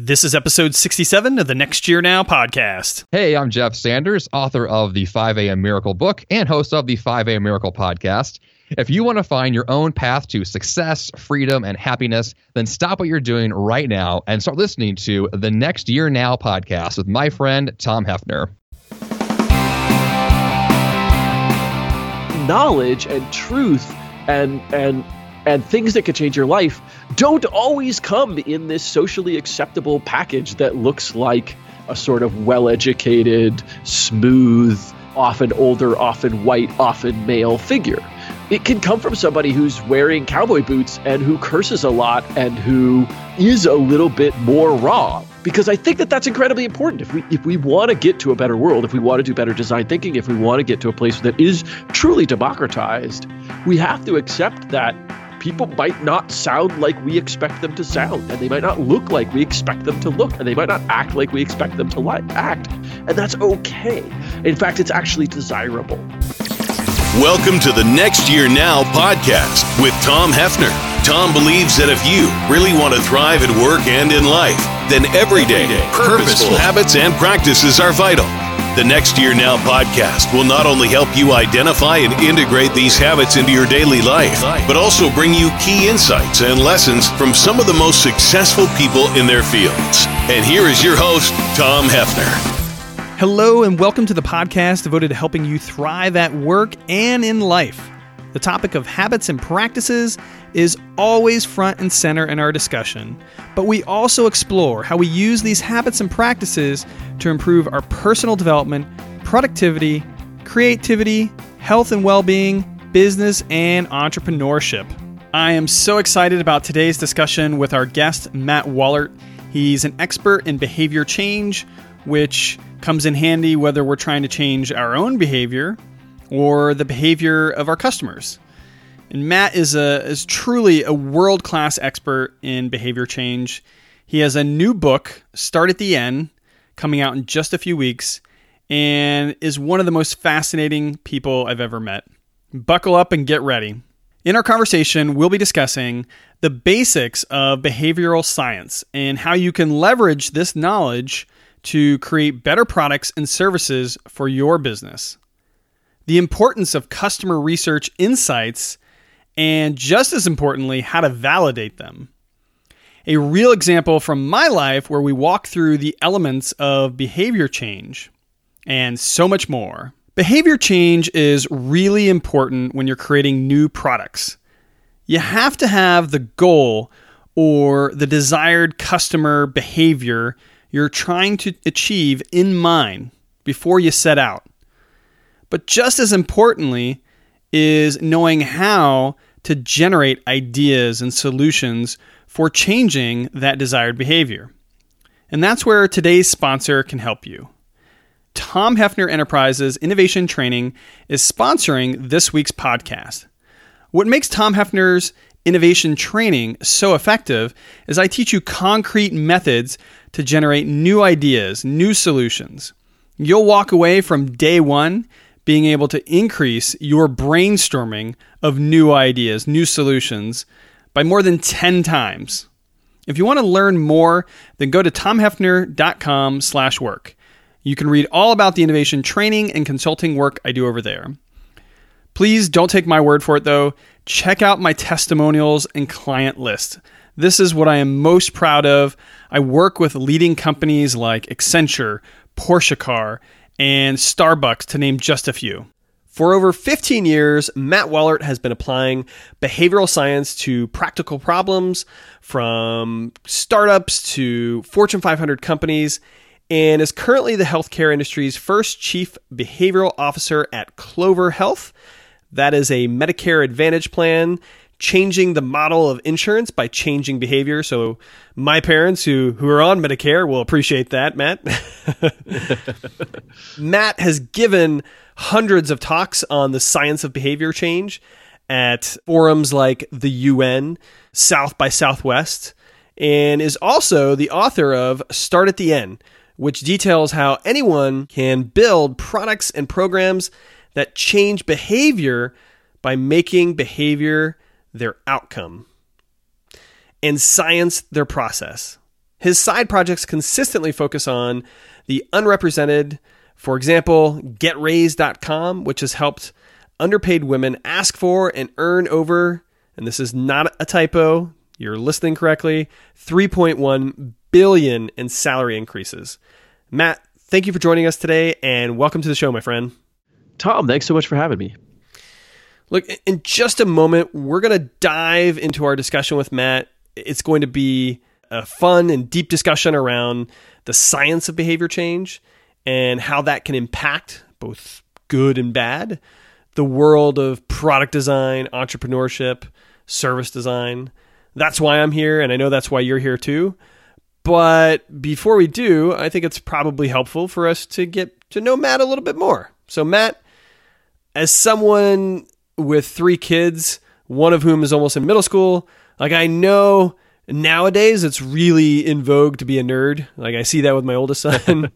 This is episode 67 of the Next Year Now podcast. Hey, I'm Jeff Sanders, author of the 5 a.m. Miracle book and host of the 5 a.m. Miracle podcast. If you want to find your own path to success, freedom, and happiness, then stop what you're doing right now and start listening to the Next Year Now podcast with my friend, Tom Hefner. Knowledge and truth and things that could change your life don't always come in this socially acceptable package that looks like a sort of well-educated, smooth, often older, often white, often male figure. It can come from somebody who's wearing cowboy boots and who curses a lot and who is a little bit more raw. Because I think that that's incredibly important. If we want to get to a better world, if we want to do better design thinking, if we want to get to a place that is truly democratized, we have to accept that people might not sound like we expect them to sound, and they might not look like we expect them to look, and they might not act like we expect them to act. And that's okay. In fact, it's actually desirable. Welcome to the Next Year Now podcast with Tom Hefner. Tom believes that if you really want to thrive at work and in life, then everyday, purposeful habits and practices are vital. The Next Year Now podcast will not only help you identify and integrate these habits into your daily life, but also bring you key insights and lessons from some of the most successful people in their fields. And here is your host, Tom Hefner. Hello and welcome to the podcast devoted to helping you thrive at work and in life. The topic of habits and practices is always front and center in our discussion, but we also explore how we use these habits and practices to improve our personal development, productivity, creativity, health and well-being, business, and entrepreneurship. I am so excited about today's discussion with our guest, Matt Wollert. He's an expert in behavior change, which comes in handy whether we're trying to change our own behavior or the behavior of our customers. And Matt is truly a world-class expert in behavior change. He has a new book, Start at the End, coming out in just a few weeks, and is one of the most fascinating people I've ever met. Buckle up and get ready. In our conversation, we'll be discussing the basics of behavioral science and how you can leverage this knowledge to create better products and services for your business. The importance of customer research insights, and just as importantly, how to validate them. A real example from my life where we walk through the elements of behavior change, and so much more. Behavior change is really important when you're creating new products. You have to have the goal or the desired customer behavior you're trying to achieve in mind before you set out. But just as importantly is knowing how to generate ideas and solutions for changing that desired behavior. And that's where today's sponsor can help you. Tom Hefner Enterprises Innovation Training is sponsoring this week's podcast. What makes Tom Hefner's Innovation Training so effective is I teach you concrete methods to generate new ideas, new solutions. You'll walk away from day one being able to increase your brainstorming of new ideas, new solutions by more than 10 times. If you want to learn more, then go to tomhefner.com/work. You can read all about the innovation training and consulting work I do over there. Please don't take my word for it though. Check out my testimonials and client list. This is what I am most proud of. I work with leading companies like Accenture, Porsche Car, and Starbucks, to name just a few. For over 15 years, Matt Wollert has been applying behavioral science to practical problems from startups to Fortune 500 companies, and is currently the healthcare industry's first chief behavioral officer at Clover Health. That is a Medicare Advantage plan, changing the model of insurance by changing behavior. So my parents who are on Medicare will appreciate that, Matt. Matt has given hundreds of talks on the science of behavior change at forums like the UN, South by Southwest, and is also the author of Start at the End, which details how anyone can build products and programs that change behavior by making behavior their outcome and science their process. His side projects consistently focus on the unrepresented. For example, GetRaised.com, which has helped underpaid women ask for and earn over, and this is not a typo, you're listening correctly, $3.1 billion in salary increases. Matt, thank you for joining us today, and welcome to the show, my friend. Tom, thanks so much for having me. Look, in just a moment, we're going to dive into our discussion with Matt. It's going to be a fun and deep discussion around the science of behavior change and how that can impact both good and bad, the world of product design, entrepreneurship, service design. That's why I'm here, and I know that's why you're here too. But before we do, I think it's probably helpful for us to get to know Matt a little bit more. So Matt, as someone with 3 kids, one of whom is almost in middle school, like I know nowadays it's really in vogue to be a nerd. Like I see that with my oldest son.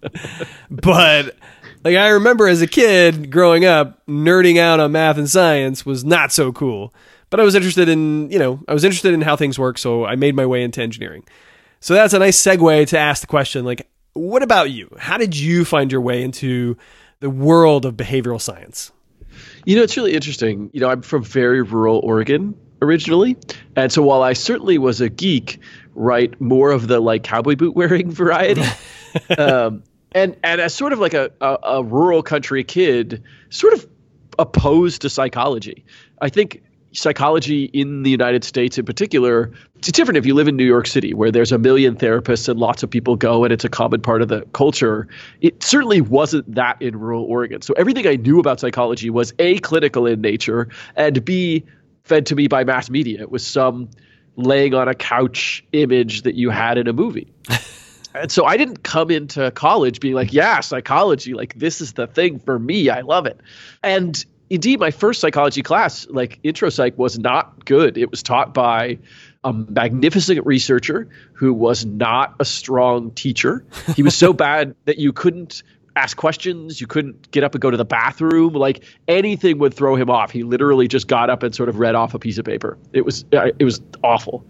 But like I remember as a kid growing up, nerding out on math and science was not so cool. But I was interested in, how things work, so I made my way into engineering. So that's a nice segue to ask the question, like, what about you? How did you find your way into the world of behavioral science? It's really interesting. I'm from very rural Oregon originally. And so while I certainly was a geek, right, more of the like cowboy boot wearing variety, and as sort of like a rural country kid, sort of opposed to psychology. I think psychology in the United States in particular, it's different if you live in New York City where there's a million therapists and lots of people go and it's a common part of the culture. It certainly wasn't that in rural Oregon. So everything I knew about psychology was A, clinical in nature, and B, fed to me by mass media. It was some laying on a couch image that you had in a movie. And so I didn't come into college being like, yeah, psychology, like this is the thing for me. I love it. And indeed, my first psychology class, like intro psych, was not good. It was taught by a magnificent researcher who was not a strong teacher. He was so bad that you couldn't ask questions. You couldn't get up and go to the bathroom. Like anything would throw him off. He literally just got up and sort of read off a piece of paper. It was awful.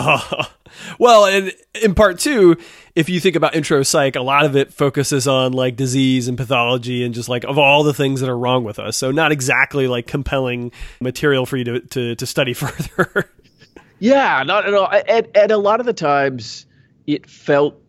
Well, and in part 2, if you think about intro psych, a lot of it focuses on like disease and pathology and just like of all the things that are wrong with us. So not exactly like compelling material for you to study further. Yeah, not at all. And a lot of the times it felt,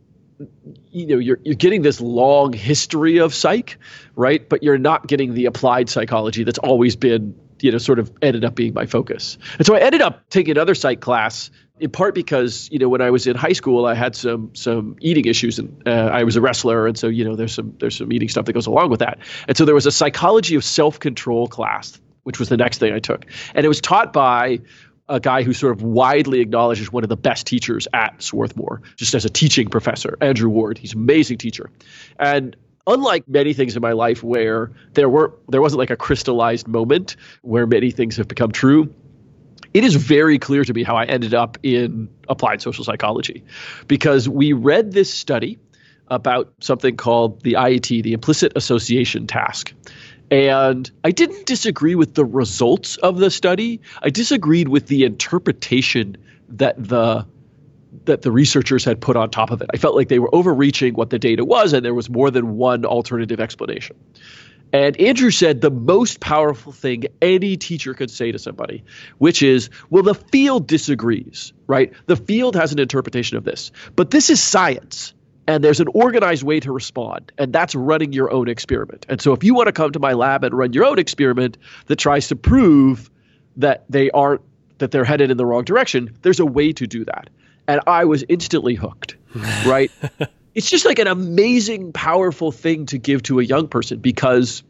you're getting this long history of psych, right? But you're not getting the applied psychology that's always been, sort of ended up being my focus. And so I ended up taking another psych class in part because, when I was in high school, I had some eating issues and I was a wrestler. And so, there's some eating stuff that goes along with that. And so there was a psychology of self-control class, which was the next thing I took. And it was taught by a guy who sort of widely acknowledged as one of the best teachers at Swarthmore, just as a teaching professor, Andrew Ward. He's an amazing teacher. And unlike many things in my life where there wasn't like a crystallized moment where many things have become true, it is very clear to me how I ended up in applied social psychology, because we read this study about something called the IAT, the implicit association task. And I didn't disagree with the results of the study. I disagreed with the interpretation that the researchers had put on top of it. I felt like they were overreaching what the data was, and there was more than one alternative explanation. And Andrew said the most powerful thing any teacher could say to somebody, which is, well, the field disagrees, right? The field has an interpretation of this, but this is science. And there's an organized way to respond, and that's running your own experiment. And so if you want to come to my lab and run your own experiment that tries to prove that they're headed in the wrong direction, there's a way to do that. And I was instantly hooked, right? It's just like an amazing, powerful thing to give to a young person, because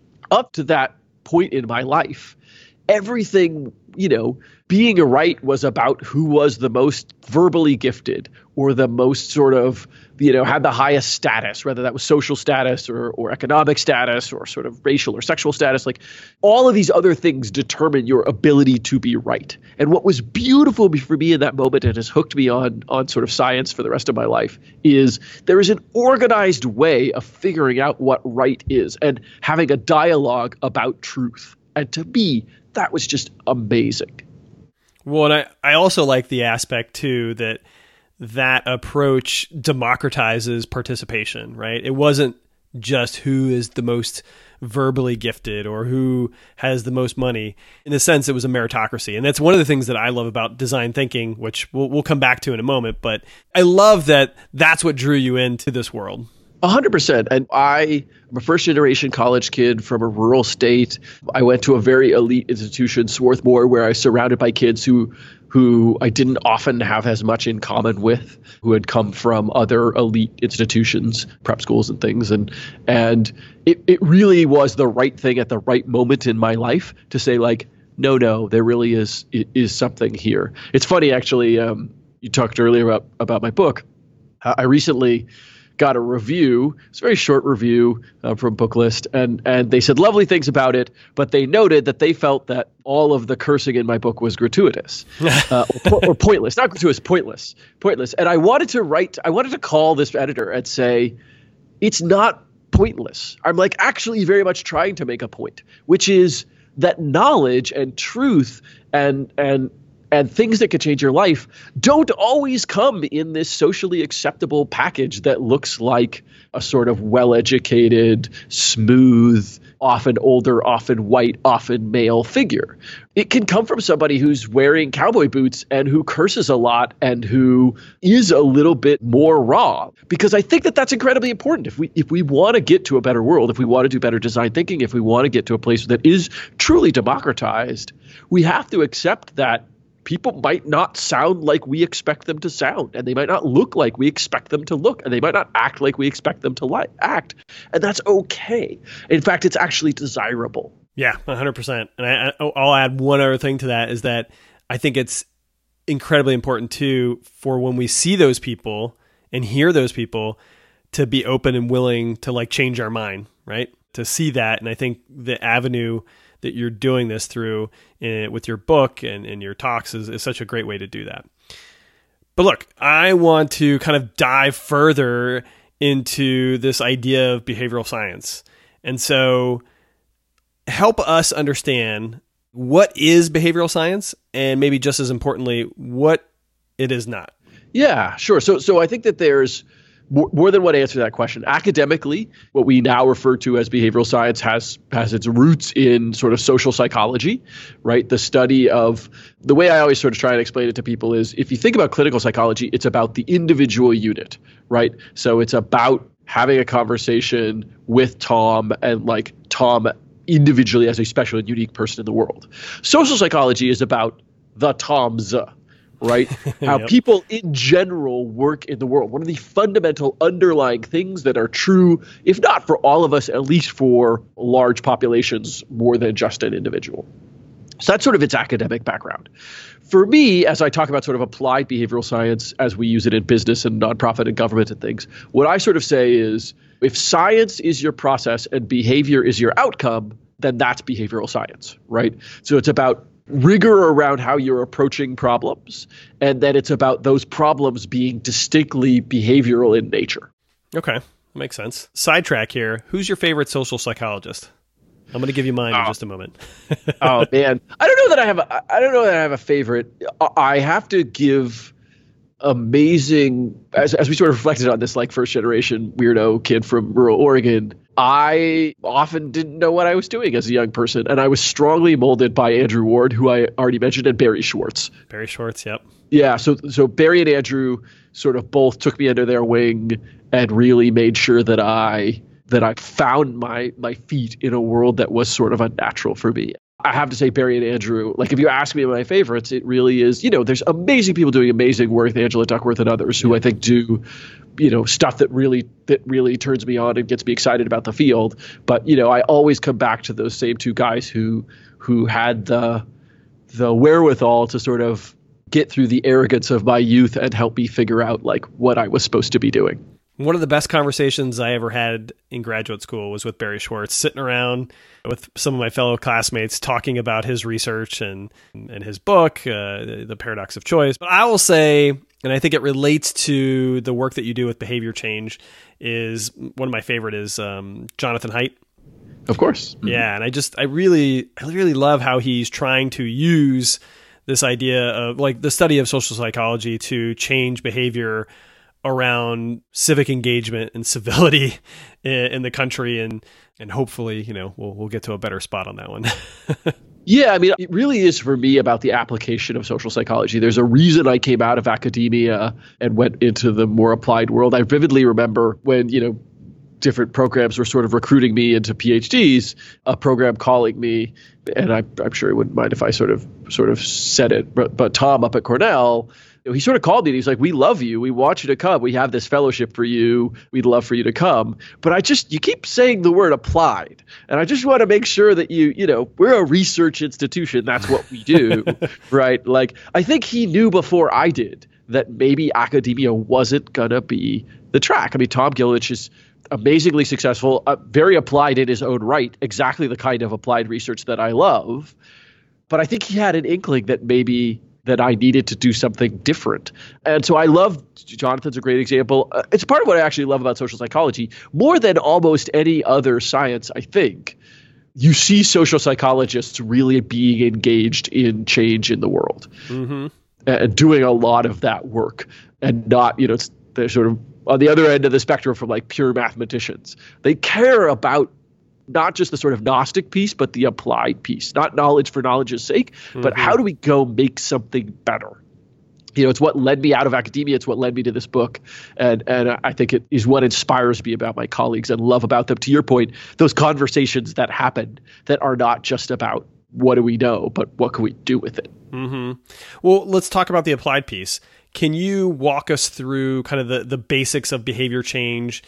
up to that point in my life, everything, being a right was about who was the most verbally gifted or the most sort of, had the highest status, whether that was social status or economic status or sort of racial or sexual status. Like all of these other things determine your ability to be right. And what was beautiful for me in that moment and has hooked me on sort of science for the rest of my life is there is an organized way of figuring out what right is and having a dialogue about truth. And to me, that was just amazing. Well, and I also like the aspect too that that approach democratizes participation, right? It wasn't just who is the most verbally gifted or who has the most money. In a sense, it was a meritocracy. And that's one of the things that I love about design thinking, which we'll come back to in a moment. But I love that that's what drew you into this world. 100%. And I'm a first generation college kid from a rural state. I went to a very elite institution, Swarthmore, where I was surrounded by kids who I didn't often have as much in common with, who had come from other elite institutions, prep schools and things. And it really was the right thing at the right moment in my life to say, like, no, there really is something here. It's funny, actually, you talked earlier about my book. I recently got a review. It's a very short review from Booklist, and they said lovely things about it, but they noted that they felt that all of the cursing in my book was gratuitous or pointless. Not gratuitous, pointless. And I wanted to call this editor and say, it's not pointless. I'm like actually very much trying to make a point, which is that knowledge and truth and things that could change your life don't always come in this socially acceptable package that looks like a sort of well-educated, smooth, often older, often white, often male figure. It can come from somebody who's wearing cowboy boots and who curses a lot and who is a little bit more raw. Because I think that that's incredibly important. If we want to get to a better world, if we want to do better design thinking, if we want to get to a place that is truly democratized, we have to accept that people might not sound like we expect them to sound, and they might not look like we expect them to look, and they might not act like we expect them to act. And that's okay. In fact, it's actually desirable. Yeah, 100%. And I'll add one other thing to that is that I think it's incredibly important too for when we see those people and hear those people to be open and willing to like change our mind, right? To see that. And I think the avenue that you're doing this through with your book and your talks is such a great way to do that. But look, I want to kind of dive further into this idea of behavioral science. And so help us understand what is behavioral science and maybe just as importantly, what it is not. Yeah, sure. So I think that there's more than one answer to that question. Academically, what we now refer to as behavioral science has its roots in sort of social psychology, right? The study of the way I always sort of try and explain it to people is if you think about clinical psychology, it's about the individual unit, right? So it's about having a conversation with Tom and like Tom individually as a special and unique person in the world. Social psychology is about the Toms, right? How people in general work in the world. One of the fundamental underlying things that are true, if not for all of us, at least for large populations more than just an individual. So that's sort of its academic background. For me, as I talk about sort of applied behavioral science as we use it in business and nonprofit and government and things, what I sort of say is if science is your process and behavior is your outcome, then that's behavioral science, right? So it's about rigor around how you're approaching problems, and then it's about those problems being distinctly behavioral in nature. Okay, makes sense. Sidetrack here. Who's your favorite social psychologist? I'm going to give you mine in just a moment. Oh man, I don't know that I have a favorite. I have to give amazing as we sort of reflected on this like first generation weirdo kid from rural Oregon. I often didn't know what I was doing as a young person, and I was strongly molded by Andrew Ward, who I already mentioned, and Barry Schwartz. Barry Schwartz, yep. Yeah, so Barry and Andrew sort of both took me under their wing and really made sure that I found my feet in a world that was sort of unnatural for me. I have to say Barry and Andrew, like if you ask me my favorites, it really is, there's amazing people doing amazing work, Angela Duckworth and others who I think do, stuff that really turns me on and gets me excited about the field. But, I always come back to those same two guys who had the wherewithal to sort of get through the arrogance of my youth and help me figure out like what I was supposed to be doing. One of the best conversations I ever had in graduate school was with Barry Schwartz, sitting around with some of my fellow classmates talking about his research and his book, The Paradox of Choice. But I will say, and I think it relates to the work that you do with behavior change, is one of my favorite is Jonathan Haidt. Of course. Yeah. And I really love how he's trying to use this idea of like the study of social psychology to change behavior around civic engagement and civility in the country. And hopefully, we'll get to a better spot on that one. Yeah, I mean, it really is for me about the application of social psychology. There's a reason I came out of academia and went into the more applied world. I vividly remember when, different programs were sort of recruiting me into PhDs, a program calling me, and I'm sure he wouldn't mind if I sort of said it, but Tom up at Cornell, he sort of called me and he's like, "We love you. We want you to come. We have this fellowship for you. We'd love for you to come. But you keep saying the word applied. And I just want to make sure that we're a research institution. That's what we do." Right? Like, I think he knew before I did that maybe academia wasn't going to be the track. I mean, Tom Gilovich is amazingly successful, very applied in his own right, exactly the kind of applied research that I love. But I think he had an inkling that maybe that I needed to do something different. And so I love, Jonathan's a great example. It's part of what I actually love about social psychology. More than almost any other science, I think, you see social psychologists really being engaged in change in the world and doing a lot of that work, and not, they're sort of on the other end of the spectrum from like pure mathematicians. They care about not just the sort of Gnostic piece, but the applied piece, not knowledge for knowledge's sake, but how do we go make something better? It's what led me out of academia. It's what led me to this book. And I think it is what inspires me about my colleagues and love about them. To your point, those conversations that happen that are not just about what do we know, but what can we do with it? Well, let's talk about the applied piece. Can you walk us through kind of the basics of behavior change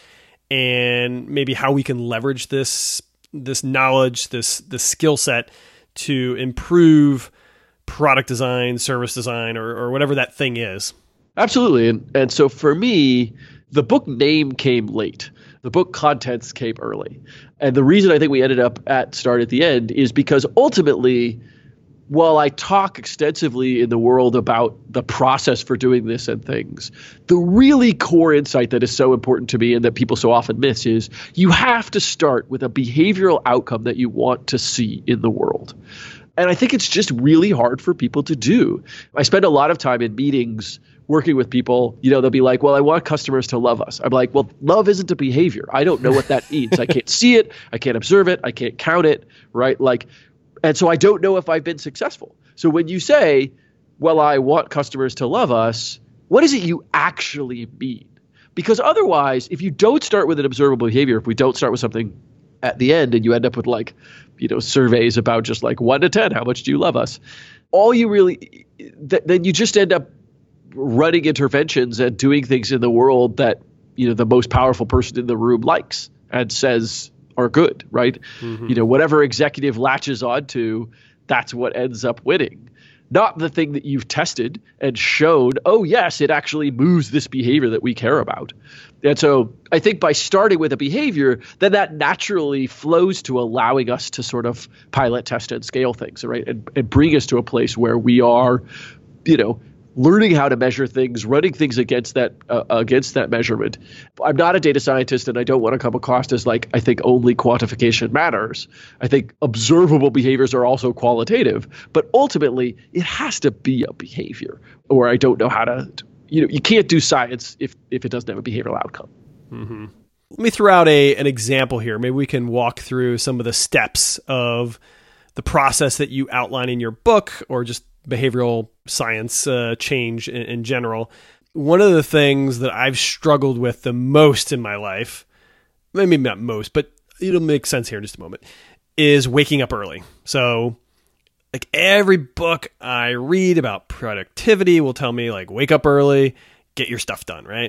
and maybe how we can leverage this knowledge, this skill set to improve product design, service design, or whatever that thing is? Absolutely. And so for me, the book name came late. The book contents came early. And the reason I think we ended up at Start at the End is because ultimately, while I talk extensively in the world about the process for doing this and things, the really core insight that is so important to me and that people so often miss is you have to start with a behavioral outcome that you want to see in the world. And I think it's just really hard for people to do. I spend a lot of time in meetings working with people. They'll be like, "Well, I want customers to love us." I'm like, "Well, love isn't a behavior. I don't know what that means. I can't see it. I can't observe it. I can't count it." Right? And so I don't know if I've been successful. So when you say, "Well, I want customers to love us," what does it you actually mean? Because otherwise, if you don't start with an observable behavior, if we don't start with something at the end and you end up with surveys about just 1 to 10, how much do you love us? All you really, then you just end up running interventions and doing things in the world that, the most powerful person in the room likes and says are good, right? Whatever executive latches onto, that's what ends up winning. Not the thing that you've tested and shown, oh yes, it actually moves this behavior that we care about. And so I think by starting with a behavior, then that naturally flows to allowing us to sort of pilot, test, and scale things, right? And bring us to a place where we are, learning how to measure things, running things against that measurement. I'm not a data scientist, and I don't want to come across as I think only quantification matters. I think observable behaviors are also qualitative, but ultimately it has to be a behavior, or I don't know how to. You can't do science if it doesn't have a behavioral outcome. Let me throw out an example here. Maybe we can walk through some of the steps of the process that you outline in your book, or just behavioral science change in general. One of the things that I've struggled with the most in my life, maybe not most, but it'll make sense here in just a moment, is waking up early. So every book I read about productivity will tell me wake up early, get your stuff done, right?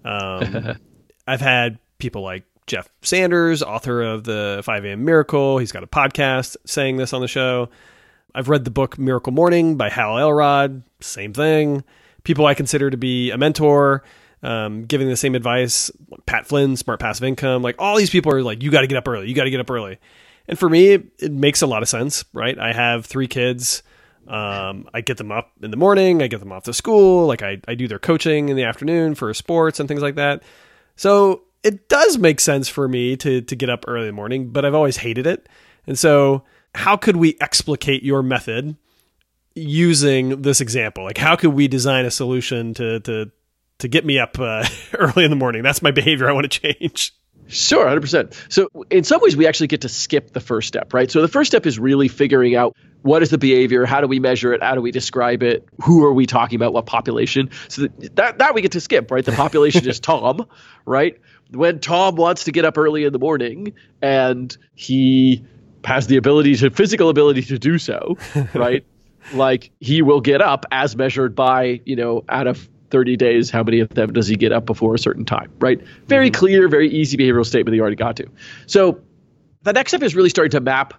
I've had people like Jeff Sanders, author of the 5 a.m. Miracle. He's got a podcast saying this on the show. I've read the book Miracle Morning by Hal Elrod. Same thing. People I consider to be a mentor, giving the same advice. Pat Flynn, Smart Passive Income. All these people are you got to get up early. You got to get up early. And for me, it makes a lot of sense, right? I have 3 kids. I get them up in the morning. I get them off to school. I do their coaching in the afternoon for sports and things like that. So it does make sense for me to get up early in the morning, but I've always hated it. And so how could we explicate your method using this example? Like, how could we design a solution to get me up early in the morning? That's my behavior I want to change. Sure, 100%. So in some ways, we actually get to skip the first step, right? So the first step is really figuring out what is the behavior, how do we measure it, how do we describe it, who are we talking about, what population. So that we get to skip, right? The population is Tom, right? When Tom wants to get up early in the morning and he has the physical ability to do so, right? Like, he will get up as measured by, out of 30 days, how many of them does he get up before a certain time, right? Very clear, very easy behavioral statement that you already got to. So the next step is really starting to map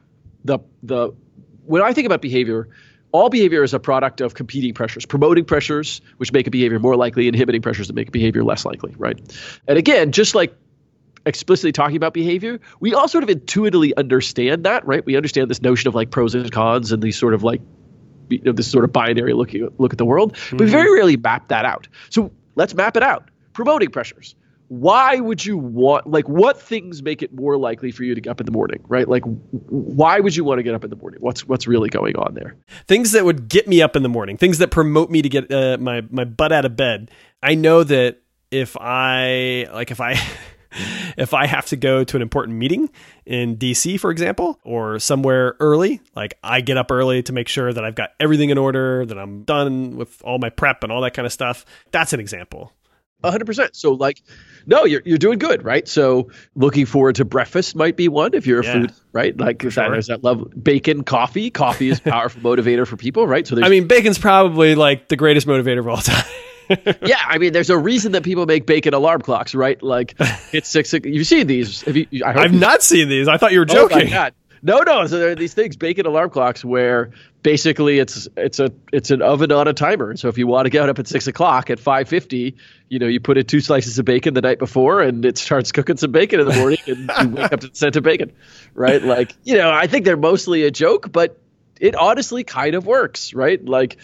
when I think about behavior, all behavior is a product of competing pressures, promoting pressures, which make a behavior more likely, inhibiting pressures that make a behavior less likely, right? And again, just like explicitly talking about behavior, we all sort of intuitively understand that, right? We understand this notion of like pros and cons and these sort of like, this sort of binary look at the world, but we very rarely map that out. So let's map it out. Promoting pressures. Why would you want, like, what things make it more likely for you to get up in the morning, right? Like, why would you want to get up in the morning? What's really going on there? Things that would get me up in the morning, things that promote me to get my butt out of bed. I know that if I have to go to an important meeting in DC, for example, or somewhere early, like, I get up early to make sure that I've got everything in order, that I'm done with all my prep and all that kind of stuff. That's an example. 100%. So like, no, you're doing good, right? So looking forward to breakfast might be one if you're a food, right? Like, there's that love, bacon, coffee. Coffee is a powerful motivator for people, right? So bacon's probably like the greatest motivator of all time. Yeah, I mean, there's a reason that people make bacon alarm clocks, right? Like, it's 6. You've seen these? I've not seen these. I thought you were joking. Oh my God. No. So there are these things, bacon alarm clocks, where basically it's an oven on a timer. So if you want to get up at 6 o'clock at 5:50, you put in 2 slices of bacon the night before, and it starts cooking some bacon in the morning, and you wake up to the scent of bacon, right? Like, I think they're mostly a joke, but it honestly kind of works, right? Like,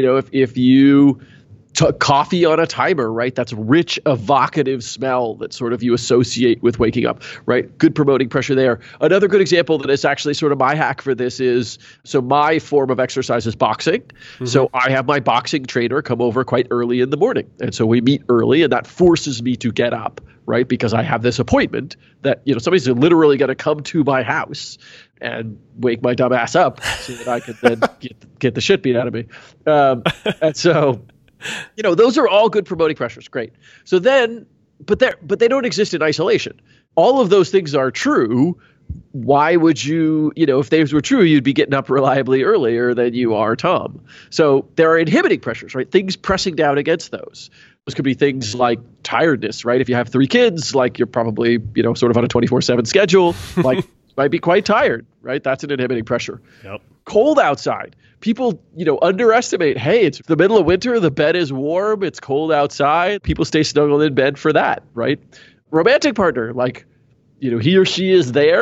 if you coffee on a timer, right? That's rich, evocative smell that sort of you associate with waking up, right? Good promoting pressure there. Another good example that is actually sort of my hack for this is, so my form of exercise is boxing. So I have my boxing trainer come over quite early in the morning. And so we meet early, and that forces me to get up, right? Because I have this appointment that, somebody's literally going to come to my house and wake my dumb ass up so that I can then get the shit beat out of me. And so, those are all good promoting pressures. Great. So then, but they don't exist in isolation. All of those things are true. Why would you, if those were true, you'd be getting up reliably earlier than you are, Tom. So there are inhibiting pressures, right? Things pressing down against those. Those could be things like tiredness, right? If you have 3 kids, like, you're probably, sort of on a 24/7 schedule, like, might be quite tired, right? That's an inhibiting pressure. Yep. Cold outside. People, underestimate, hey, it's the middle of winter, the bed is warm, it's cold outside. People stay snuggled in bed for that, right? Romantic partner, like, he or she is there,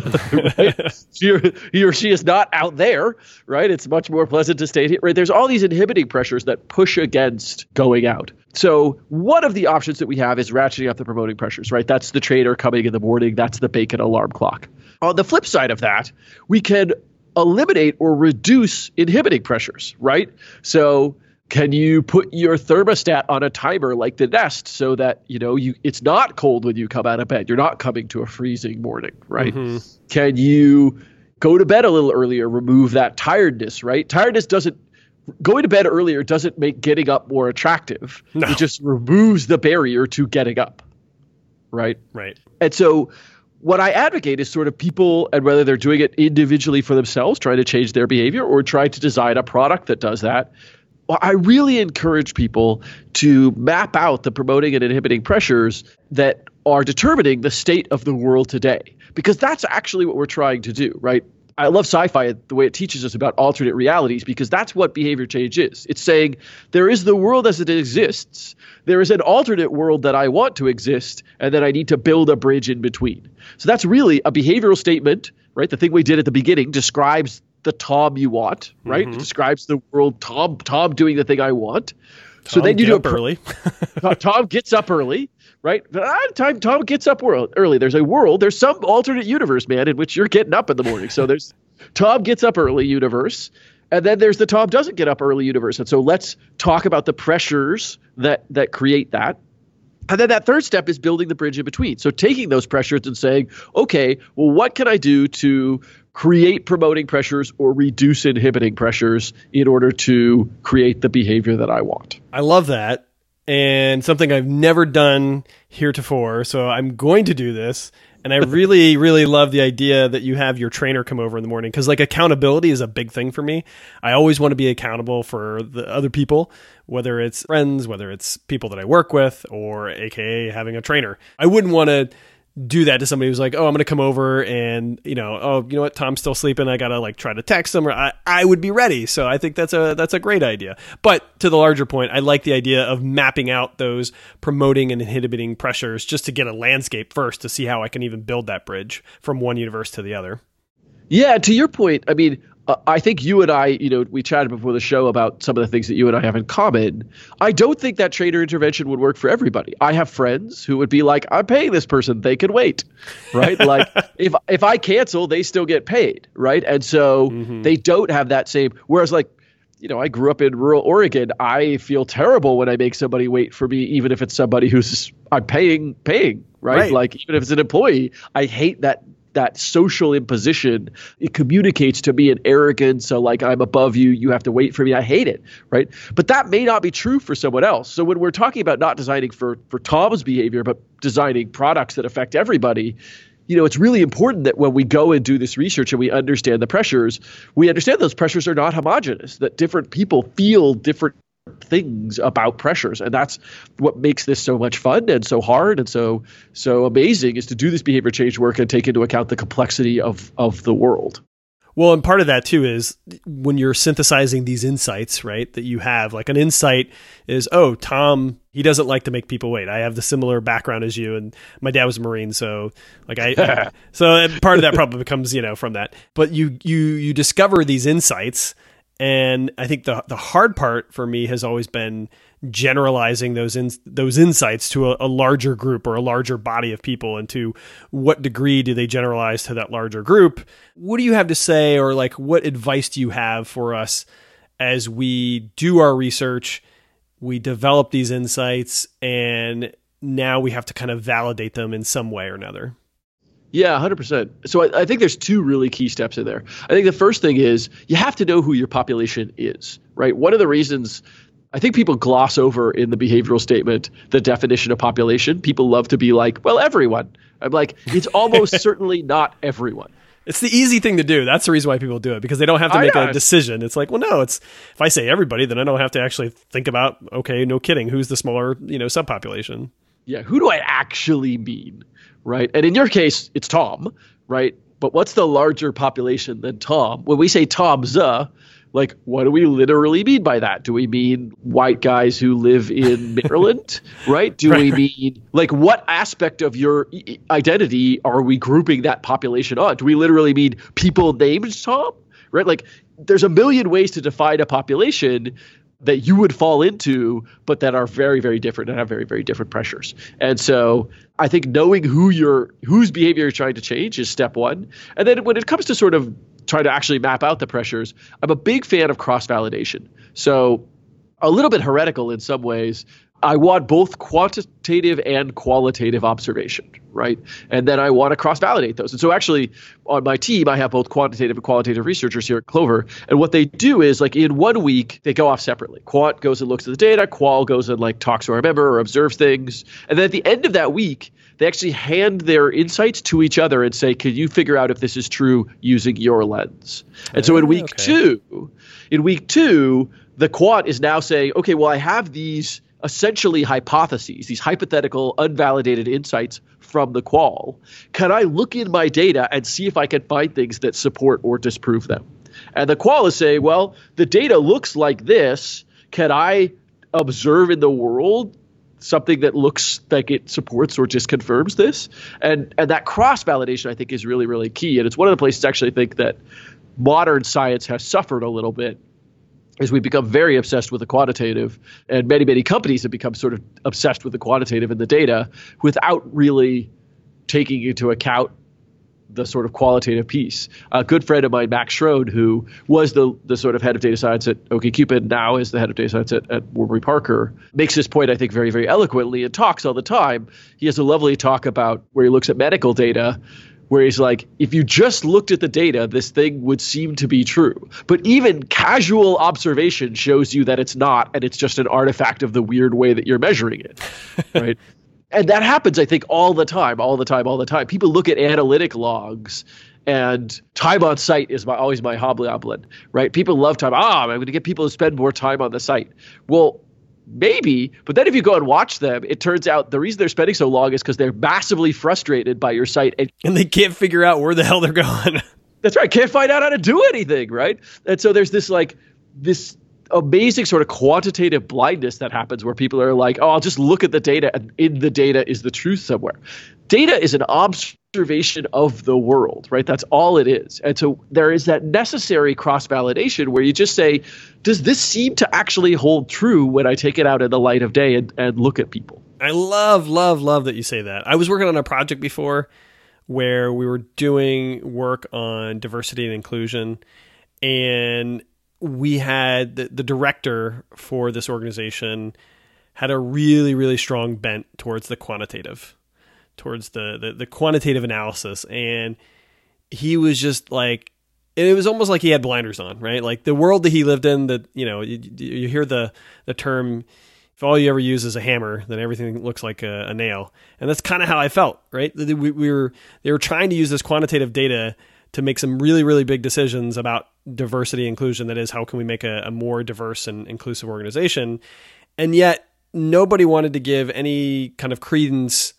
right? He or she is not out there, right? It's much more pleasant to stay here, right? There's all these inhibiting pressures that push against going out. So one of the options that we have is ratcheting up the promoting pressures, right? That's the trainer coming in the morning. That's the bacon alarm clock. On the flip side of that, we can eliminate or reduce inhibiting pressures, right? So can you put your thermostat on a timer like the Nest so that, it's not cold when you come out of bed? You're not coming to a freezing morning, right? Can you go to bed a little earlier, remove that tiredness, right? Going to bed earlier doesn't make getting up more attractive. No. It just removes the barrier to getting up, right? Right. And so what I advocate is sort of people, and whether they're doing it individually for themselves, trying to change their behavior, or try to design a product that does that. I really encourage people to map out the promoting and inhibiting pressures that are determining the state of the world today, because that's actually what we're trying to do, right? I love sci-fi, the way it teaches us about alternate realities, because that's what behavior change is. It's saying there is the world as it exists. There is an alternate world that I want to exist, and then I need to build a bridge in between. So that's really a behavioral statement, right? The thing we did at the beginning describes the Tom you want, right? It describes the world, Tom doing the thing I want. So then you do it early. Tom gets up early. Right? Tom gets up early. There's some alternate universe, man, in which you're getting up in the morning. So there's Tom gets up early universe. And then there's the Tom doesn't get up early universe. And so let's talk about the pressures that create that. And then that third step is building the bridge in between. So taking those pressures and saying, okay, well, what can I do to create promoting pressures or reduce inhibiting pressures in order to create the behavior that I want? I love that. And something I've never done heretofore. So I'm going to do this. And I really, really love the idea that you have your trainer come over in the morning, because like accountability is a big thing for me. I always want to be accountable for the other people, whether it's friends, whether it's people that I work with, or AKA having a trainer. I wouldn't want to do that to somebody who's like, oh, I'm going to come over and, you know what, Tom's still sleeping. I got to like try to text him, or I would be ready. So I think that's a great idea. But to the larger point, I like the idea of mapping out those promoting and inhibiting pressures just to get a landscape first to see how I can even build that bridge from one universe to the other. Yeah. To your point, I mean, I think you and I, we chatted before the show about some of the things that you and I have in common. I don't think that trainer intervention would work for everybody. I have friends who would be like, I'm paying this person, they can wait, right? Like if I cancel, they still get paid, right? And so they don't have that same, whereas like, I grew up in rural Oregon. I feel terrible when I make somebody wait for me, even if it's somebody who's I'm paying, right? Like even if it's an employee, I hate that social imposition. It communicates to me an arrogance. So like, I'm above you, you have to wait for me. I hate it, right? But that may not be true for someone else. So when we're talking about not designing for Tom's behavior, but designing products that affect everybody, it's really important that when we go and do this research and we understand the pressures, we understand those pressures are not homogeneous, that different people feel different things about pressures. And that's what makes this so much fun and so hard and so amazing, is to do this behavior change work and take into account the complexity of the world. Well, and part of that too is when you're synthesizing these insights, right, that you have, like an insight is, oh, Tom, he doesn't like to make people wait. I have the similar background as you, and my dad was a Marine, so like so part of that probably becomes, from that. But you discover these insights. And I think the hard part for me has always been generalizing those insights to a larger group or a larger body of people, and to what degree do they generalize to that larger group? What do you have to say, or like what advice do you have for us as we do our research, we develop these insights, and now we have to kind of validate them in some way or another? Yeah, 100%. So I think there's two really key steps in there. I think the first thing is you have to know who your population is, right? One of the reasons I think people gloss over in the behavioral statement the definition of population. People love to be like, well, everyone. I'm like, it's almost certainly not everyone. It's the easy thing to do. That's the reason why people do it, because they don't have to make a decision. It's like, well, no, if I say everybody, then I don't have to actually think about, okay, no kidding, who's the smaller, subpopulation? Yeah, who do I actually mean, right? And in your case, it's Tom, right? But what's the larger population than Tom? When we say Tom's, like, what do we literally mean by that? Do we mean white guys who live in Maryland, right? Do we mean, like, what aspect of your identity are we grouping that population on? Do we literally mean people named Tom, right? Like, there's a million ways to define a population that you would fall into, but that are very, very different and have very, very different pressures. And so I think knowing whose behavior you're trying to change is step one. And then when it comes to sort of trying to actually map out the pressures, I'm a big fan of cross-validation. So a little bit heretical in some ways. I want both quantitative and qualitative observation, right? And then I want to cross-validate those. And so actually on my team, I have both quantitative and qualitative researchers here at Clover. And what they do is, like, in 1 week, they go off separately. Quant goes and looks at the data. Qual goes and like talks to our member or observes things. And then at the end of that week, they actually hand their insights to each other and say, can you figure out if this is true using your lens? And so in week two, the quant is now saying, okay, well, I have these essentially hypotheses, these hypothetical, unvalidated insights from the qual. Can I look in my data and see if I can find things that support or disprove them? And the qual is saying, well, the data looks like this. Can I observe in the world something that looks like it supports or disconfirms this? And that cross-validation, I think, is really, really key. And it's one of the places I actually think that modern science has suffered a little bit, is we become very obsessed with the quantitative, and many, many companies have become sort of obsessed with the quantitative and the data without really taking into account the sort of qualitative piece. A good friend of mine, Max Schroed, who was the sort of head of data science at OkCupid, now is the head of data science at Warburg Parker, makes this point, I think, very, very eloquently and talks all the time. He has a lovely talk about where he looks at medical data, where he's like, if you just looked at the data, this thing would seem to be true. But even casual observation shows you that it's not, and it's just an artifact of the weird way that you're measuring it, right? And that happens, I think, all the time. People look at analytic logs, and time on site is always my hobgoblin, right? People love time. I'm going to get people to spend more time on the site. Well, maybe, but then if you go and watch them, it turns out the reason they're spending so long is because they're massively frustrated by your site. And they can't figure out where the hell they're going. That's right. Can't find out how to do anything, right? And so there's this amazing sort of quantitative blindness that happens where people are like, I'll just look at the data, and in the data is the truth somewhere. Data is an observation of the world, right? That's all it is. And so there is that necessary cross-validation where you just say, does this seem to actually hold true when I take it out in the light of day and look at people? I love that you say that. I was working on a project before where we were doing work on diversity and inclusion, and we had the director for this organization had a really, really strong bent towards the quantitative, towards the quantitative analysis. And he was just like, it was almost like he had blinders on, right? Like the world that he lived in, that, you hear the term, if all you ever use is a hammer, then everything looks like a nail. And that's kind of how I felt, right? They were trying to use this quantitative data to make some really, really big decisions about diversity inclusion. That is, how can we make a more diverse and inclusive organization? And yet nobody wanted to give any kind of credence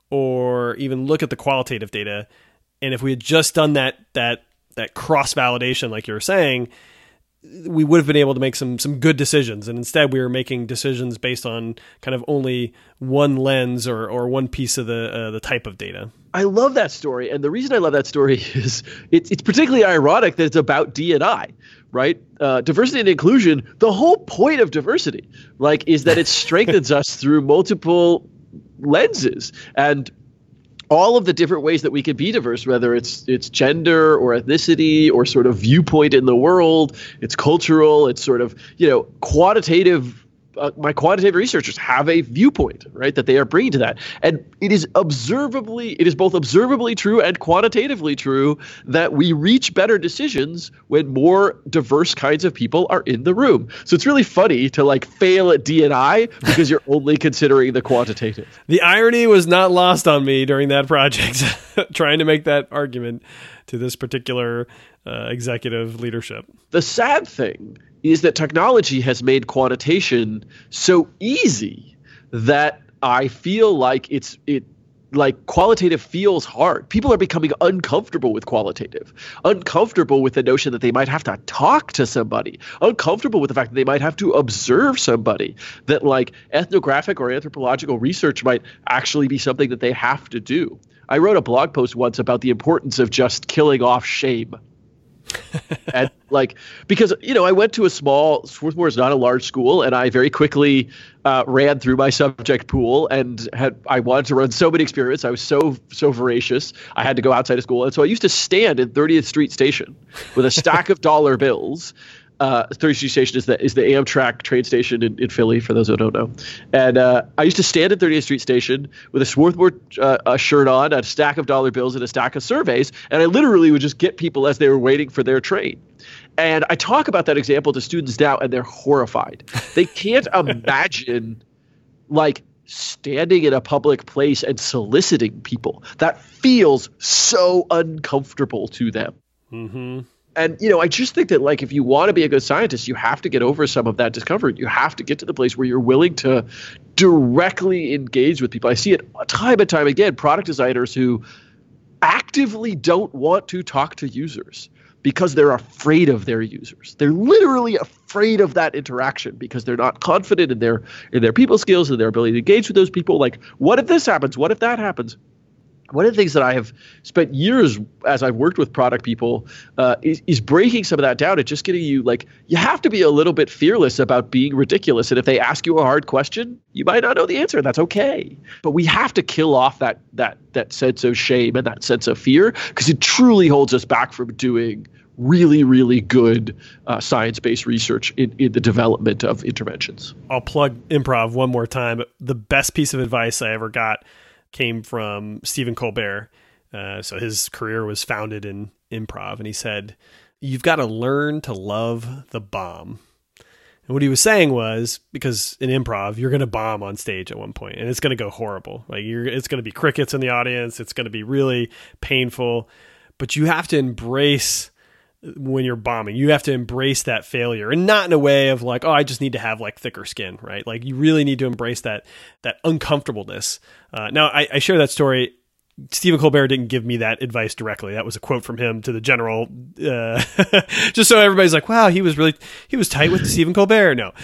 or even look at the qualitative data. And if we had just done that cross-validation, like you were saying, we would have been able to make some good decisions. And instead we were making decisions based on kind of only one lens or one piece of the type of data. I love that story. And the reason I love that story is it's particularly ironic that it's about D&I, right? Diversity and inclusion, the whole point of diversity, is that it strengthens us through multiple lenses. And all of the different ways that we can be diverse, whether it's gender or ethnicity or sort of viewpoint in the world, it's cultural, it's sort of, quantitative. My quantitative researchers have a viewpoint, right, that they are bringing to that. And it is both observably true and quantitatively true that we reach better decisions when more diverse kinds of people are in the room. So it's really funny to fail at D&I because you're only considering the quantitative. The irony was not lost on me during that project, trying to make that argument to this particular executive leadership. The sad thing is that technology has made quantitation so easy that I feel like qualitative feels hard. People are becoming uncomfortable with qualitative, uncomfortable with the notion that they might have to talk to somebody, uncomfortable with the fact that they might have to observe somebody, that ethnographic or anthropological research might actually be something that they have to do. I wrote a blog post once about the importance of just killing off shame. And because I went to a small, Swarthmore is not a large school, and I very quickly ran through my subject pool, and I wanted to run so many experiments. I was so voracious. I had to go outside of school, and so I used to stand in 30th Street Station with a stack of dollar bills. 30th Street Station is the Amtrak train station in Philly, for those who don't know. And I used to stand at 30th Street Station with a Swarthmore shirt on, a stack of dollar bills, and a stack of surveys. And I literally would just get people as they were waiting for their train. And I talk about that example to students now, and they're horrified. They can't imagine standing in a public place and soliciting people. That feels so uncomfortable to them. Mm-hmm. And, I just think that if you want to be a good scientist, you have to get over some of that discomfort. You have to get to the place where you're willing to directly engage with people. I see it time and time again, product designers who actively don't want to talk to users because they're afraid of their users. They're literally afraid of that interaction because they're not confident in their people skills and their ability to engage with those people. What if this happens? What if that happens? one of the things that I have spent years as I've worked with product people is breaking some of that down and just getting you like, you have to be a little bit fearless about being ridiculous. And if they ask you a hard question, you might not know the answer. That's okay. But we have to kill off that sense of shame and that sense of fear, because it truly holds us back from doing really, really good science-based research in the development of interventions. I'll plug improv one more time. The best piece of advice I ever got came from Stephen Colbert. So his career was founded in improv. And he said, you've got to learn to love the bomb. And what he was saying was, because in improv, you're going to bomb on stage at one point and it's going to go horrible. Like it's going to be crickets in the audience. It's going to be really painful, but you have to embrace when you're bombing, you have to embrace that failure, and not in a way of like, oh, I just need to have like thicker skin, right? Like you really need to embrace that uncomfortableness. Now I share that story. Stephen Colbert didn't give me that advice directly. That was a quote from him to the general, just so everybody's like, wow, he was tight with Stephen Colbert. No.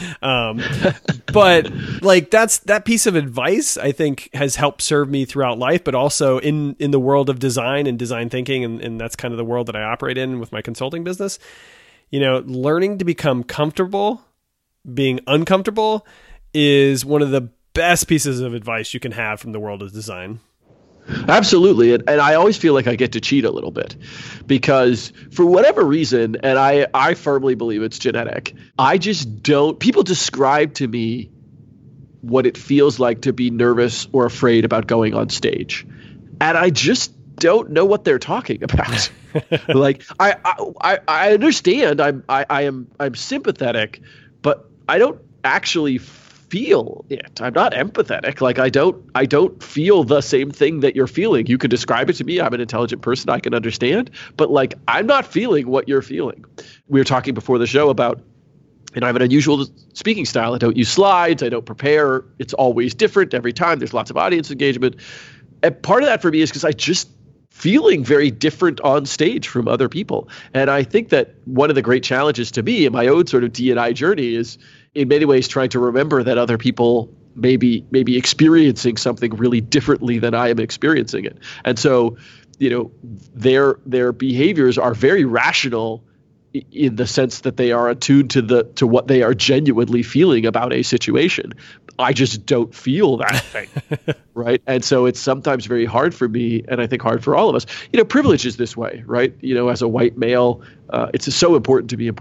But like that piece of advice I think has helped serve me throughout life, but also in the world of design and design thinking. And that's kind of the world that I operate in with my consulting business. You know, learning to become comfortable, being uncomfortable is one of the best pieces of advice you can have from the world of design. Absolutely. And I always feel like I get to cheat a little bit because for whatever reason, and I firmly believe it's genetic, I just don't, people describe to me what it feels like to be nervous or afraid about going on stage. And I just don't know what they're talking about. Like I understand, I'm sympathetic, but I don't actually feel it. I'm not empathetic. Like I don't feel the same thing that you're feeling. You could describe it to me. I'm an intelligent person. I can understand, but like I'm not feeling what you're feeling. We were talking before the show about, I have an unusual speaking style. I don't use slides. I don't prepare. It's always different every time. There's lots of audience engagement. And part of that for me is because I just feeling very different on stage from other people. And I think that one of the great challenges to me in my own sort of D&I journey is in many ways trying to remember that other people may be experiencing something really differently than I am experiencing it. And so, you know, their behaviors are very rational in the sense that they are attuned to what they are genuinely feeling about a situation. I just don't feel that thing, right? And so it's sometimes very hard for me, and I think hard for all of us. You know, privilege is this way, right? You know, as a white male, it's so important to be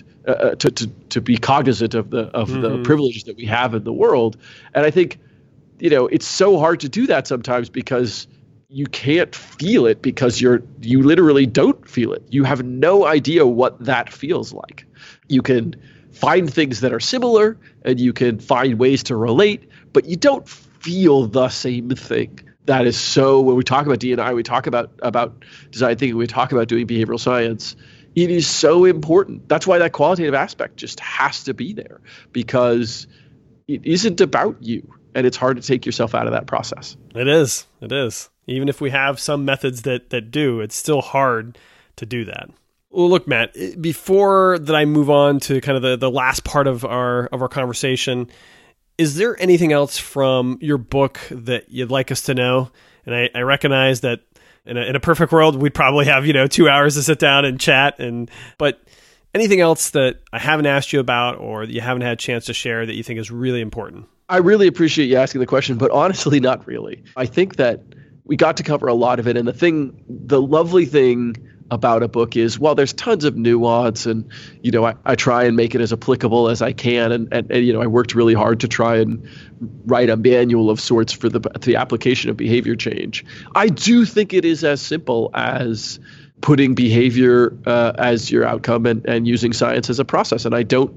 to be cognizant of the privilege that we have in the world. And I think, you know, it's so hard to do that sometimes because you can't feel it because you literally don't feel it. You have no idea what that feels like. You can find things that are similar and you can find ways to relate, but you don't feel the same thing. That is so, when we talk about D&I, we talk about design thinking, we talk about doing behavioral science, it is so important. That's why that qualitative aspect just has to be there, because it isn't about you and it's hard to take yourself out of that process. It is. Even if we have some methods that do, it's still hard to do that. Well, look, Matt, before that I move on to kind of the last part of our conversation, is there anything else from your book that you'd like us to know? And I recognize that in a perfect world, we'd probably have, 2 hours to sit down and chat. But anything else that I haven't asked you about or that you haven't had a chance to share that you think is really important? I really appreciate you asking the question, but honestly, not really. I think that we got to cover a lot of it. And the lovely thing about a book is, while there's tons of nuance and, I try and make it as applicable as I can. And I worked really hard to try and write a manual of sorts for the application of behavior change. I do think it is as simple as putting behavior as your outcome and using science as a process. And I don't,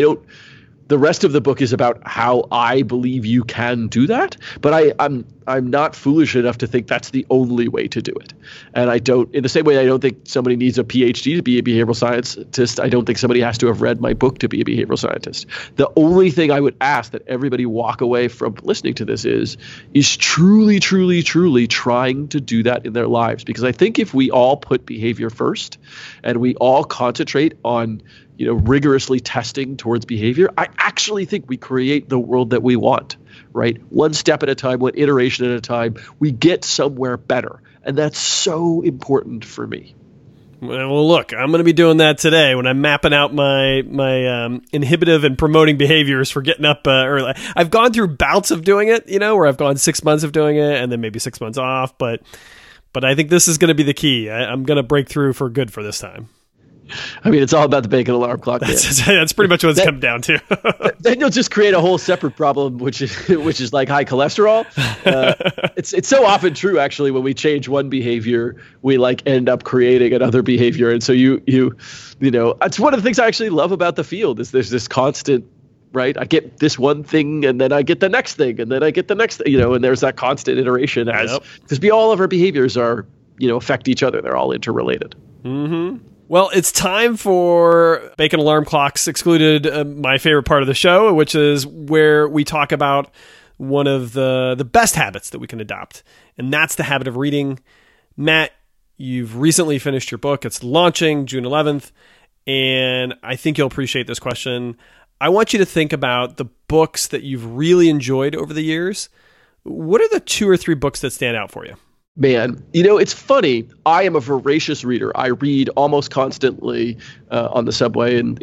the rest of the book is about how I believe you can do that, but I'm not foolish enough to think that's the only way to do it. And in the same way I don't think somebody needs a PhD to be a behavioral scientist, I don't think somebody has to have read my book to be a behavioral scientist. The only thing I would ask that everybody walk away from listening to this is truly, truly, truly trying to do that in their lives. Because I think if we all put behavior first and we all concentrate on rigorously testing towards behavior, I actually think we create the world that we want, right? One step at a time, one iteration at a time, we get somewhere better. And that's so important for me. Well, look, I'm going to be doing that today when I'm mapping out my inhibitive and promoting behaviors for getting up early. I've gone through bouts of doing it, where I've gone 6 months of doing it and then maybe 6 months off. But I think this is going to be the key. I'm going to break through for good for this time. I mean, it's all about the bacon alarm clock. That's pretty much what it's come down to. Then you'll just create a whole separate problem, which is like high cholesterol. It's so often true, actually. When we change one behavior, we like end up creating another behavior, and so you know, it's one of the things I actually love about the field is there's this constant. Right, I get this one thing, and then I get the next thing, and then I get the next thing. And there's that constant iteration because all of our behaviors are affect each other. They're all interrelated. Mm-hmm. Well, it's time for Bacon Alarm Clocks Excluded, my favorite part of the show, which is where we talk about one of the best habits that we can adopt, and that's the habit of reading. Matt, you've recently finished your book. It's launching June 11th, and I think you'll appreciate this question. I want you to think about the books that you've really enjoyed over the years. What are the 2 or 3 books that stand out for you? Man, it's funny. I am a voracious reader. I read almost constantly on the subway and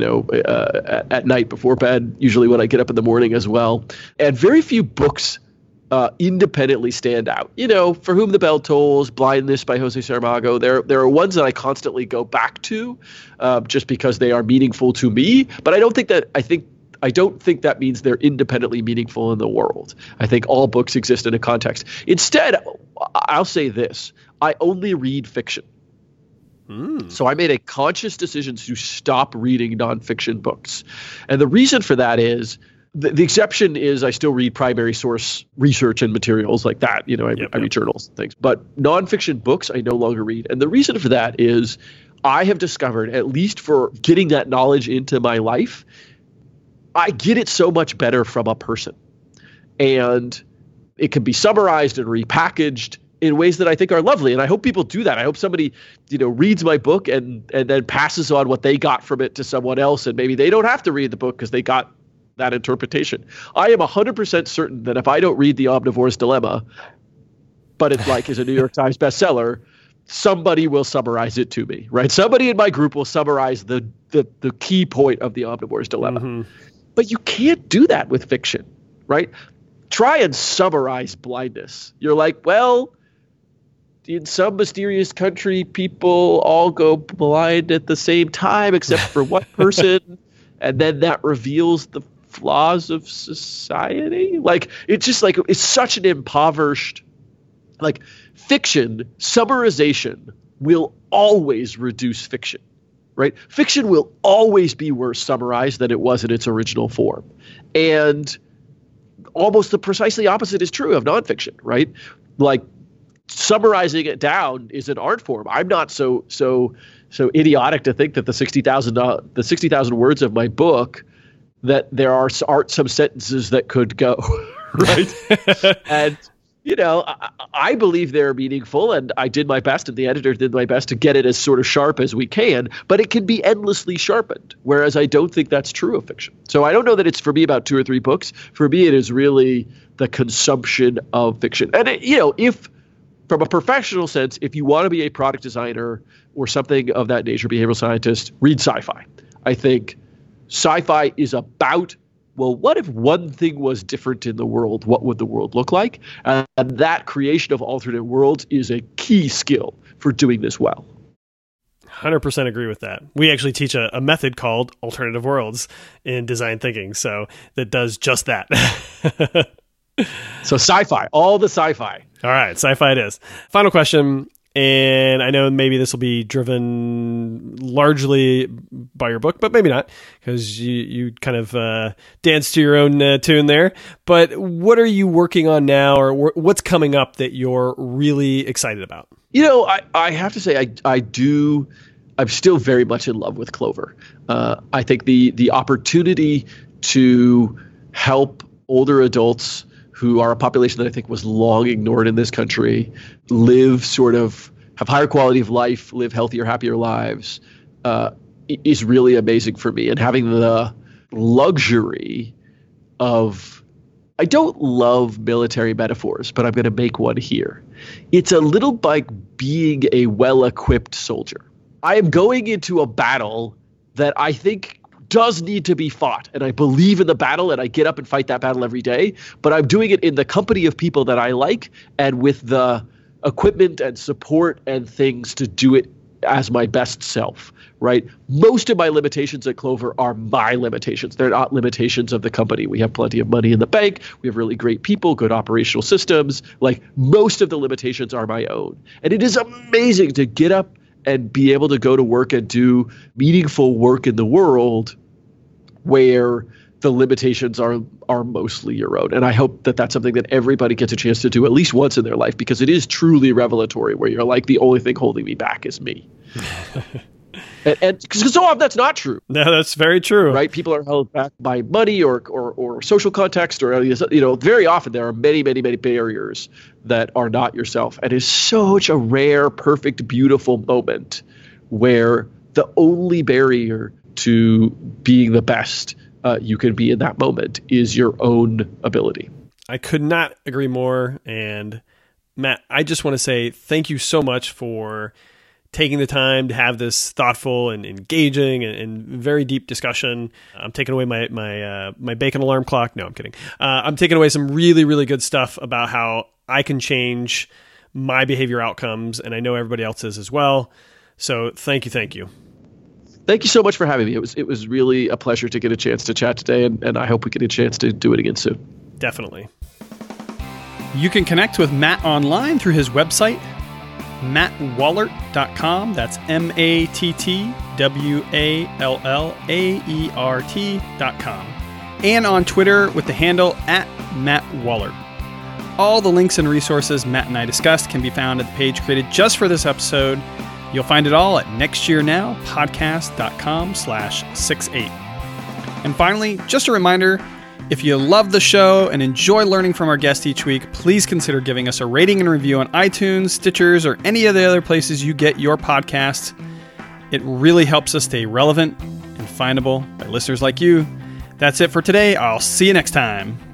at night before bed, usually when I get up in the morning as well. And very few books independently stand out. For Whom the Bell Tolls, Blindness by Jose Saramago. There are ones that I constantly go back to just because they are meaningful to me. But I don't think that means they're independently meaningful in the world. I think all books exist in a context. Instead, I'll say this. I only read fiction. So I made a conscious decision to stop reading nonfiction books. And the reason for that is, the exception is I still read primary source research and materials like that. I read journals and things. But nonfiction books I no longer read. And the reason for that is I have discovered, at least for getting that knowledge into my life, I get it so much better from a person. And it can be summarized and repackaged in ways that I think are lovely. And I hope people do that. I hope somebody, reads my book and then passes on what they got from it to someone else. And maybe they don't have to read the book because they got that interpretation. I am 100% certain that if I don't read The Omnivore's Dilemma, but it is a New York Times bestseller, somebody will summarize it to me, right? Somebody in my group will summarize the key point of The Omnivore's Dilemma. Mm-hmm. But you can't do that with fiction, right? Try and summarize Blindness. You're like, well, in some mysterious country, people all go blind at the same time, except for one person. And then that reveals the flaws of society. It's such an impoverished, fiction summarization will always reduce fiction. Right? Fiction will always be worse summarized than it was in its original form. And almost the precisely opposite is true of nonfiction, right? Summarizing it down is an art form. I'm not so idiotic to think that the 60,000 words of my book, that there are some sentences that could go, right? And I believe they're meaningful, and I did my best, and the editor did my best to get it as sort of sharp as we can, but it can be endlessly sharpened, whereas I don't think that's true of fiction. So I don't know that it's for me about 2 or 3 books. For me, it is really the consumption of fiction. And, if from a professional sense, if you want to be a product designer or something of that nature, behavioral scientist, read sci-fi. I think sci-fi is about, well, what if one thing was different in the world? What would the world look like? And that creation of alternate worlds is a key skill for doing this well. 100% agree with that. We actually teach a method called alternative worlds in design thinking, so that does just that. So sci-fi, all the sci-fi. All right, sci-fi it is. Final question. And I know maybe this will be driven largely by your book, but maybe not, because you kind of dance to your own tune there. But what are you working on now, or what's coming up that you're really excited about? I have to say I'm still very much in love with Clover. I think the opportunity to help older adults who are a population that I think was long ignored in this country, have higher quality of life, live healthier, happier lives, is really amazing for me. And having the luxury of I don't love military metaphors, but I'm going to make one here. It's a little like being a well-equipped soldier. I am going into a battle that I think does need to be fought, and I believe in the battle, and I get up and fight that battle every day, but I'm doing it in the company of people that I like and with the equipment and support and things to do it as my best self, right? Most of my limitations at Clover are my limitations. They're not limitations of the company. We have plenty of money in the bank. We have really great people, good operational systems. Like, most of the limitations are my own. And it is amazing to get up and be able to go to work and do meaningful work in the world where the limitations are mostly your own. And I hope that that's something that everybody gets a chance to do at least once in their life, because it is truly revelatory, where you're like, the only thing holding me back is me. And because so often that's not true. No, that's very true. Right? People are held back by money or social context, or, very often there are many, many, many barriers that are not yourself. And it's such a rare, perfect, beautiful moment where the only barrier to being the best you can be in that moment is your own ability. I could not agree more. And Matt, I just want to say thank you so much for taking the time to have this thoughtful and engaging and very deep discussion. I'm taking away my bacon alarm clock. No, I'm kidding. I'm taking away some really, really good stuff about how I can change my behavior outcomes, and I know everybody else's as well. So thank you. Thank you so much for having me. It was really a pleasure to get a chance to chat today, and I hope we get a chance to do it again soon. Definitely. You can connect with Matt online through his website, mattwallert.com. That's mattwallert.com. And on Twitter with the handle @MattWallert. All the links and resources Matt and I discussed can be found at the page created just for this episode. You'll find it all at nextyearnowpodcast.com/68. And finally, just a reminder, if you love the show and enjoy learning from our guests each week, please consider giving us a rating and review on iTunes, Stitchers, or any of the other places you get your podcasts. It really helps us stay relevant and findable by listeners like you. That's it for today. I'll see you next time.